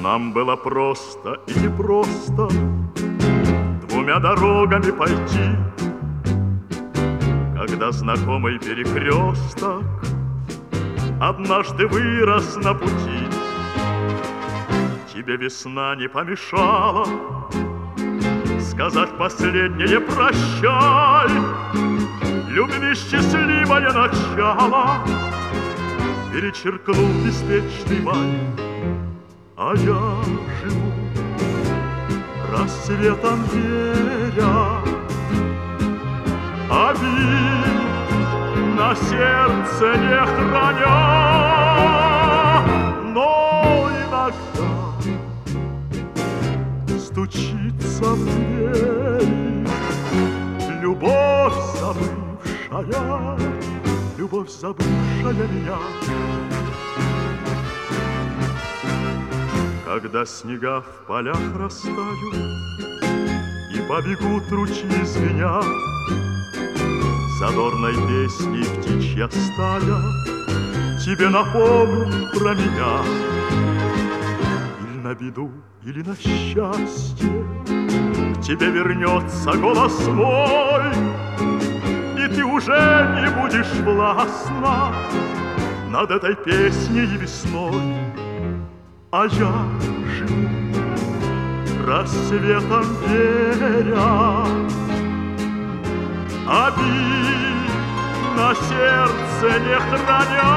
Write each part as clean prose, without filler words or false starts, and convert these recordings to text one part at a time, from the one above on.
Нам было просто и непросто двумя дорогами пойти, когда знакомый перекресток однажды вырос на пути. Тебе весна не помешала сказать последнее прощай. Любви счастливое начало перечеркнул беспечный май. А я живу рассветом веря, обид на сердце не храня. Но иногда стучится в двери любовь забывшая, любовь забывшая меня. Когда снега в полях растают и побегут ручьи звеня, задорной песней птичья стая тебе напомнит про меня. Или на беду, или на счастье к тебе вернется голос мой, и ты уже не будешь властна над этой песней и весной. А я живу рассветом веря, обид на сердце не храня.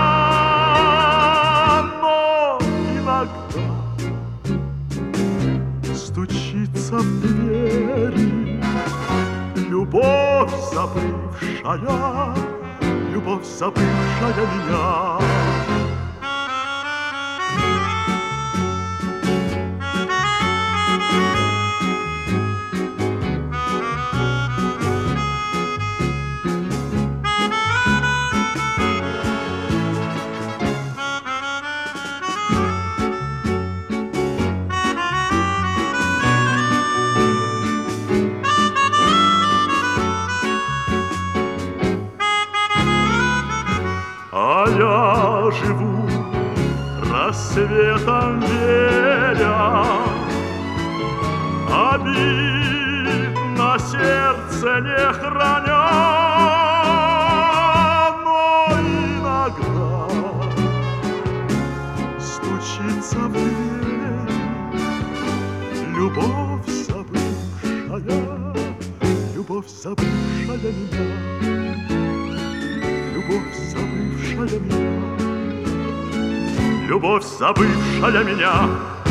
Но иногда стучится в двери любовь забывшая, любовь забывшая меня. А я живу рассветом веря, обид на сердце не храня. Но иногда стучится в дверь любовь забывшая, любовь забывшая меня. Любовь забывшая меня, любовь забывшая меня.